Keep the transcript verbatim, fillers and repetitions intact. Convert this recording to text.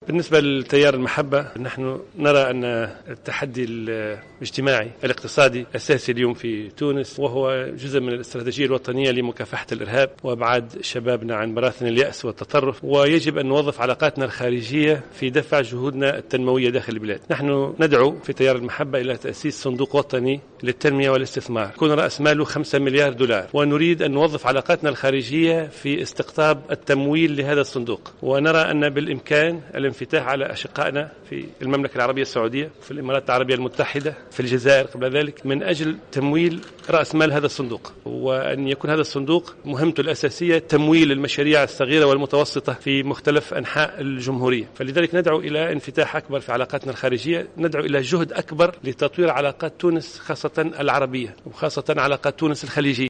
بالنسبة لتيار المحبة، نحن نرى أن التحدي الاجتماعي الاقتصادي أساسي اليوم في تونس، وهو جزء من الاستراتيجية الوطنية لمكافحة الإرهاب وإبعاد شبابنا عن براثن اليأس والتطرف، ويجب أن نوظف علاقاتنا الخارجية في دفع جهودنا التنموية داخل البلاد. نحن ندعو في تيار المحبة إلى تأسيس صندوق وطني للتنمية والاستثمار يكون رأس ماله خمسة مليار دولار، ونريد أن نوظف علاقاتنا الخارجية في استقطاب التمويل لهذا الصندوق، ونرى أن بالإمكان الانفتاح على أشقائنا في المملكة العربية السعودية، في الإمارات العربية المتحدة، في الجزائر قبل ذلك، من أجل تمويل رأس مال هذا الصندوق، وأن يكون هذا الصندوق مهمته الأساسية تمويل المشاريع الصغيرة والمتوسطة في مختلف أنحاء الجمهورية. فلذلك ندعو إلى انفتاح أكبر في علاقاتنا الخارجية، ندعو إلى جهد أكبر لتطوير علاقات تونس خاصة العربية وخاصة علاقات تونس الخليجية.